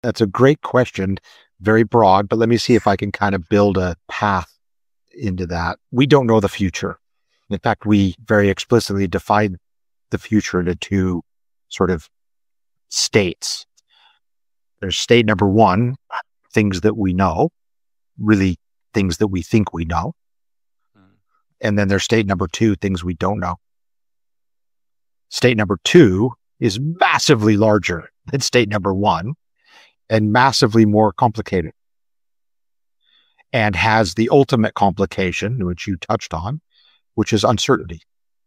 That's a great question, very broad, but let me see if I can kind of build a path into that. We don't know the future. In fact, we very explicitly define the future into two sort of states. There's state number one, things that we know, really things that we think we know. And then there's state number two, things we don't know. State number two is massively larger than state number one and massively more complicated and has the ultimate complication, which you touched on, which is uncertainty.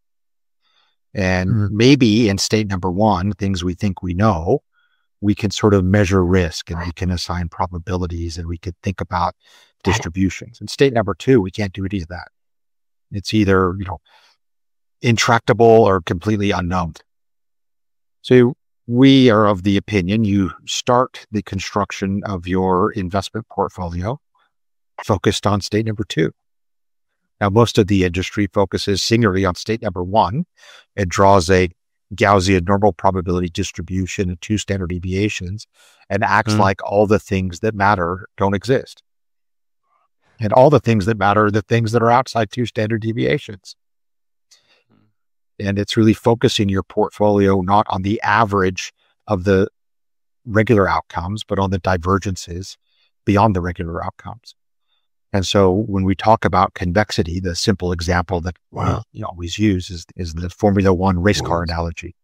And maybe in state number one, things we think we know, we can sort of measure risk and we can assign probabilities and we could think about distributions. In state number two, we can't do any of that. It's either, intractable or completely unknown. So we are of the opinion you start the construction of your investment portfolio focused on state number two. Now, most of the industry focuses singularly on state number one. It draws a Gaussian normal probability distribution and two standard deviations and acts like all the things that matter don't exist. And all the things that matter are the things that are outside two standard deviations. And it's really focusing your portfolio not on the average of the regular outcomes, but on the divergences beyond the regular outcomes. And so when we talk about convexity, the simple example that we always use is the Formula One race car analogy.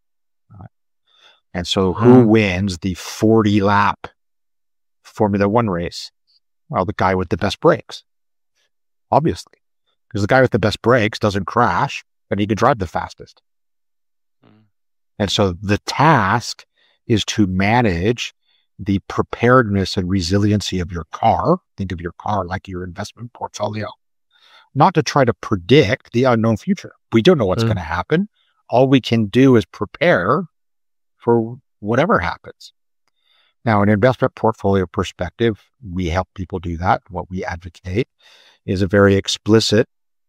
And so who wins the 40-lap Formula One race? Well, the guy with the best brakes, obviously, because the guy with the best brakes doesn't crash and he can drive the fastest. And so the task is to manage the preparedness and resiliency of your car. Think of your car like your investment portfolio, not to try to predict the unknown future. We don't know what's going to happen. All we can do is prepare for whatever happens. Now, an investment portfolio perspective, we help people do that. What we advocate is a very explicit,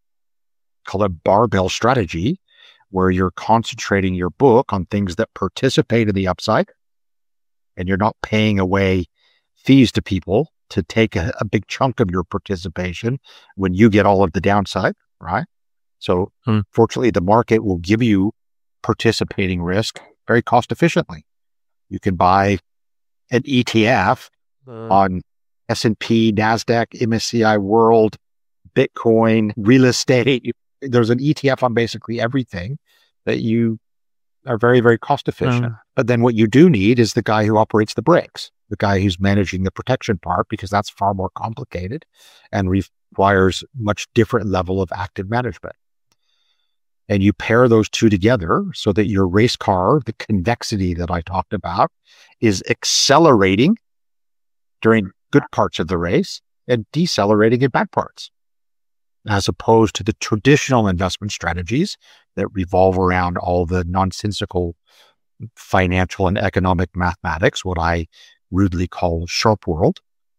call it barbell strategy, where you're concentrating your book on things that participate in the upside, and you're not paying away fees to people to take a big chunk of your participation when you get all of the downside, right? So fortunately, the market will give you participating risk very cost efficiently. You can buy an ETF on S&P, NASDAQ, MSCI World, Bitcoin, real estate. There's an ETF on basically everything that you are very, very cost efficient. But then what you do need is the guy who operates the brakes, the guy who's managing the protection part, because that's far more complicated and requires much different level of active management. And you pair those two together so that your race car, the convexity that I talked about, is accelerating during good parts of the race and decelerating in bad parts, as opposed to the traditional investment strategies that revolve around all the nonsensical financial and economic mathematics, what I rudely call sharp world,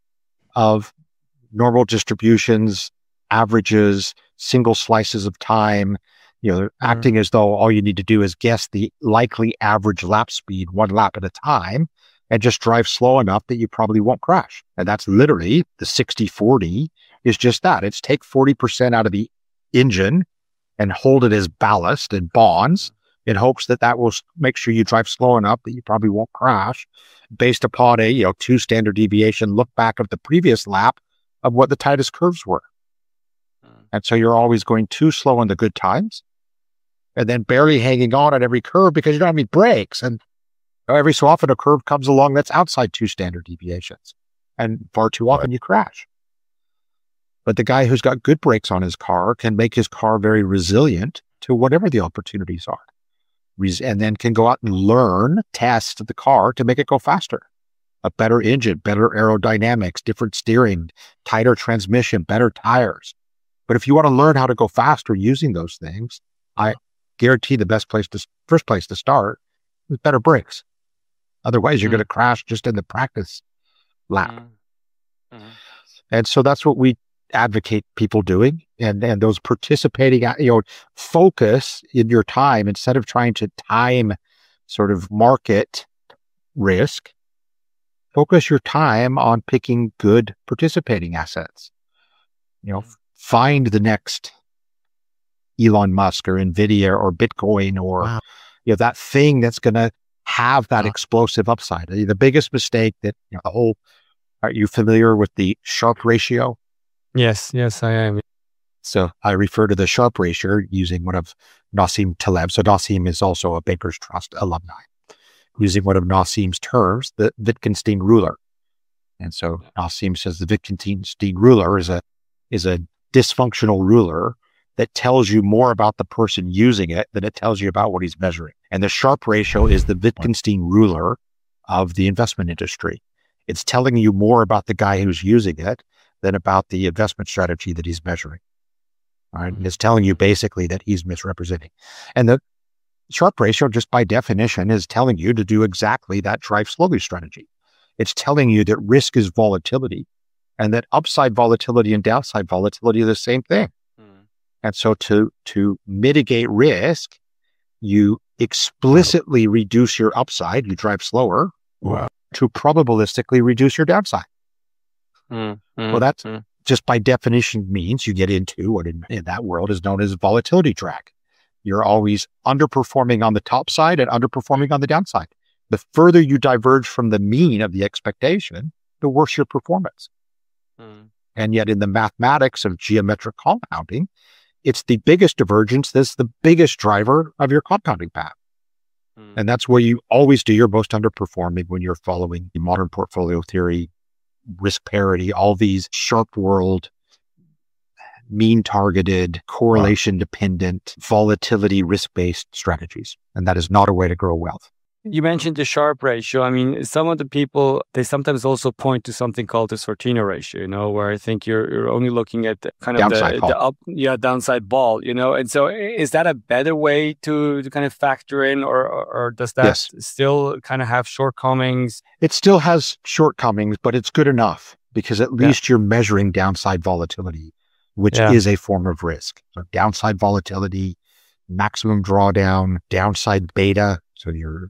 of normal distributions, averages, single slices of time, acting as though all you need to do is guess the likely average lap speed one lap at a time and just drive slow enough that you probably won't crash. And that's literally the 60-40 is just that. It's take 40% out of the engine and hold it as ballast and bonds in hopes that that will make sure you drive slow enough that you probably won't crash based upon a, two standard deviation look back of the previous lap of what the tightest curves were. And so you're always going too slow in the good times and then barely hanging on at every curve because you don't have any brakes. And every so often a curve comes along that's outside two standard deviations. And far too often you crash. But the guy who's got good brakes on his car can make his car very resilient to whatever the opportunities are. And then can go out and learn, test the car to make it go faster. A better engine, better aerodynamics, different steering, tighter transmission, better tires. But if you want to learn how to go faster using those things, I guarantee the first place to start is better brakes. Otherwise, you're going to crash just in the practice lap. And so that's what we advocate people doing, and those participating, focus in your time instead of trying to time sort of market risk. focus your time on picking good participating assets. Find the next Elon Musk or Nvidia or Bitcoin or that thing that's going to have that explosive upside. The biggest mistake that are you familiar with the Sharpe ratio? Yes, I am. So I refer to the Sharpe ratio using one of Nassim Taleb. So Nassim is also a Bankers Trust alumni. Using one of Nassim's terms, the Wittgenstein ruler. And so Nassim says the Wittgenstein ruler is a dysfunctional ruler that tells you more about the person using it than it tells you about what he's measuring. And the Sharpe ratio is the Wittgenstein ruler of the investment industry. It's telling you more about the guy who's using it than about the investment strategy that he's measuring. All right. And it's telling you basically that he's misrepresenting. And the Sharpe ratio, just by definition, is telling you to do exactly that drive slowly strategy. It's telling you that risk is volatility and that upside volatility and downside volatility are the same thing. And so to mitigate risk, you explicitly reduce your upside, you drive slower, to probabilistically reduce your downside. Well, that's just by definition means you get into what in that world is known as volatility drag. You're always underperforming on the top side and underperforming on the downside. The further you diverge from the mean of the expectation, the worse your performance. And yet in the mathematics of geometric compounding, it's the biggest divergence that's the biggest driver of your compounding path. And that's where you always do your most underperforming when you're following the modern portfolio theory, risk parity, all these Sharpe world, mean targeted, correlation dependent, volatility risk-based strategies. And that is not a way to grow wealth. You mentioned the Sharpe ratio. I mean, some of the people, they sometimes also point to something called the Sortino ratio, where I think you're only looking at kind of the downside ball, And so is that a better way to kind of factor in or does that still kind of have shortcomings? It still has shortcomings, but it's good enough because at least you're measuring downside volatility, which is a form of risk. So downside volatility, maximum drawdown, downside beta. So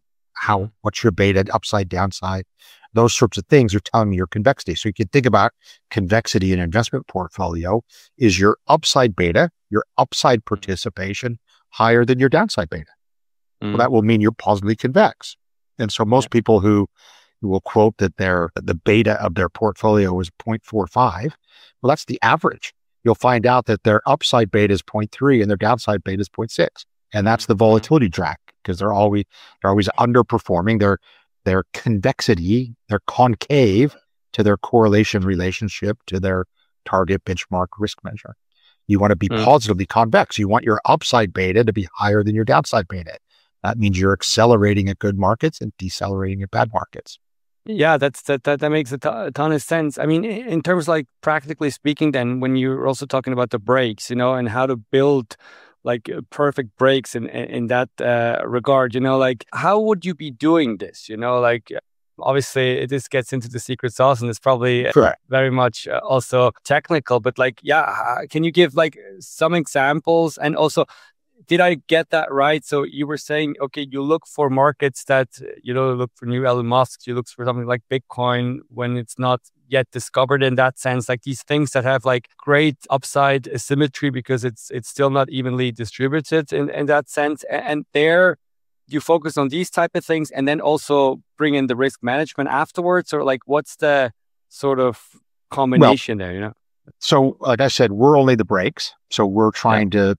what's your beta, upside, downside, those sorts of things are telling you your convexity. So you can think about convexity in an investment portfolio. Is your upside beta, your upside participation higher than your downside beta? Well, that will mean you're positively convex. And so most people who will quote that the beta of their portfolio is 0.45, well, that's the average. You'll find out that their upside beta is 0.3 and their downside beta is 0.6. And that's the volatility drag because they're always underperforming their convexity, their concave to their correlation relationship to their target benchmark risk measure. You want to be positively convex. You want your upside beta to be higher than your downside beta. That means you're accelerating at good markets and decelerating at bad markets. Yeah, that makes a ton of sense. I mean, in terms like practically speaking, then when you're also talking about the breaks, and how to build like perfect breaks in that regard, like how would you be doing this? Like obviously this gets into the secret sauce and it's probably very much also technical, but like, can you give like some examples? And also, did I get that right? So you were saying, okay, you look for markets that, look for new Elon Musk, you look for something like Bitcoin when it's not yet discovered in that sense, like these things that have like great upside asymmetry because it's still not evenly distributed in that sense. And there you focus on these type of things and then also bring in the risk management afterwards, or like what's the sort of combination there, So like I said, we're only the breaks. So we're trying to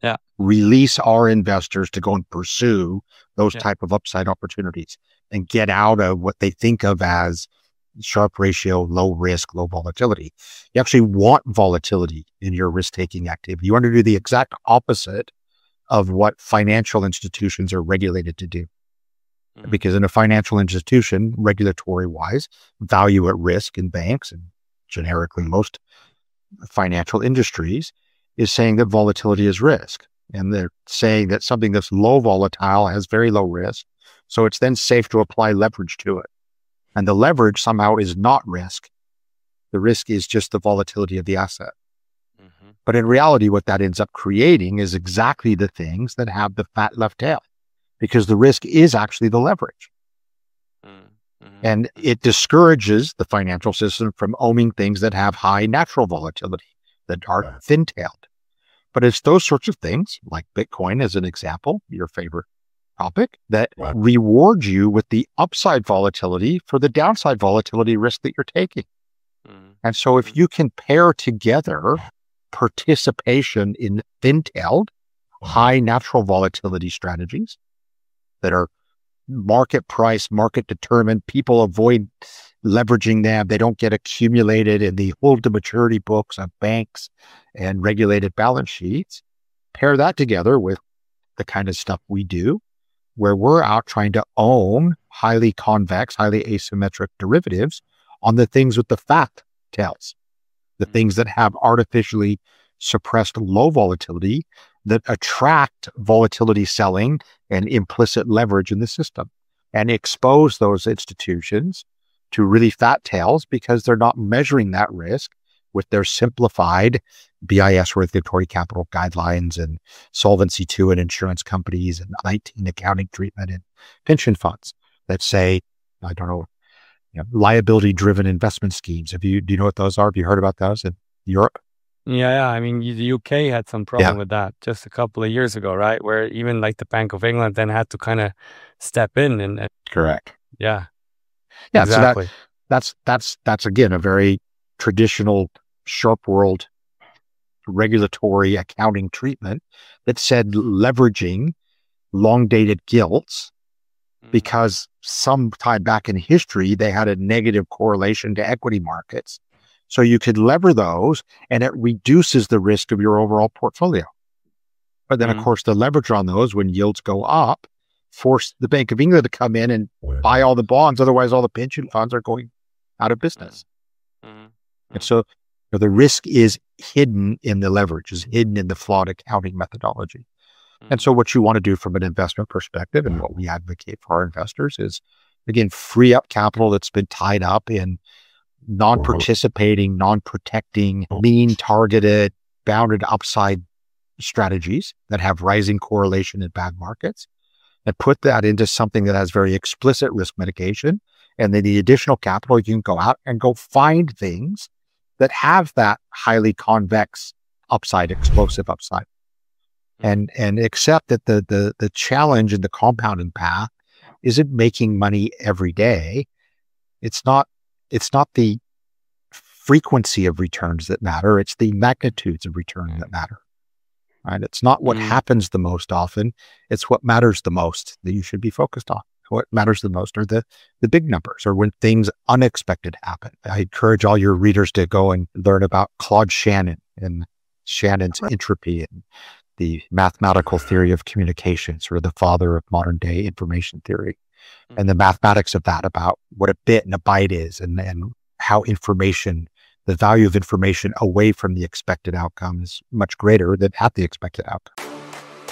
release our investors to go and pursue those type of upside opportunities and get out of what they think of as Sharpe ratio, low risk, low volatility. You actually want volatility in your risk-taking activity. You want to do the exact opposite of what financial institutions are regulated to do. Because in a financial institution, regulatory-wise, value at risk in banks and generically most financial industries is saying that volatility is risk. And they're saying that something that's low volatile has very low risk. So it's then safe to apply leverage to it. And the leverage somehow is not risk. The risk is just the volatility of the asset. But in reality, what that ends up creating is exactly the things that have the fat left tail, because the risk is actually the leverage. And it discourages the financial system from owning things that have high natural volatility, that are thin-tailed. But it's those sorts of things, like Bitcoin as an example, your favorite topic, that reward you with the upside volatility for the downside volatility risk that you're taking. And so if you can pair together participation in thin-tailed, high natural volatility strategies that are market price, market determined, people avoid leveraging them, they don't get accumulated in the hold to maturity books of banks and regulated balance sheets, pair that together with the kind of stuff we do, where we're out trying to own highly convex, highly asymmetric derivatives on the things with the fat tails, the things that have artificially suppressed low volatility that attract volatility selling and implicit leverage in the system, and expose those institutions to really fat tails because they're not measuring that risk with their simplified BIS regulatory capital guidelines and Solvency II and insurance companies and 19 accounting treatment and pension funds that say, I don't know, liability driven investment schemes. Do you know what those are? Have you heard about those in Europe? Yeah. I mean, the UK had some problem with that just a couple of years ago, right? Where even like the Bank of England then had to kind of step in and correct. Yeah. Yeah. Exactly. So that's again, a very traditional sharp world regulatory accounting treatment that said leveraging long dated gilts because sometime back in history, they had a negative correlation to equity markets. So you could lever those and it reduces the risk of your overall portfolio. But then, of course, the leverage on those when yields go up force the Bank of England to come in and buy all the bonds. Otherwise, all the pension funds are going out of business. And so the risk is hidden in the leverage, is hidden in the flawed accounting methodology. And so what you want to do from an investment perspective and what we advocate for our investors is, again, free up capital that's been tied up in non-participating, non-protecting, mean targeted, bounded upside strategies that have rising correlation in bad markets, and put that into something that has very explicit risk mitigation. And then the additional capital, you can go out and go find things that have that highly convex upside, explosive upside. And accept that the challenge in the compounding path isn't making money every day. It's not the frequency of returns that matter. It's the magnitudes of return that matter. Right? It's not what happens the most often. It's what matters the most that you should be focused on. What matters the most are the big numbers, or when things unexpected happen. I encourage all your readers to go and learn about Claude Shannon and Shannon's entropy and the mathematical theory of communication, sort of the father of modern day information theory, and the mathematics of that about what a bit and a byte is, and how information, the value of information away from the expected outcome is much greater than at the expected outcome.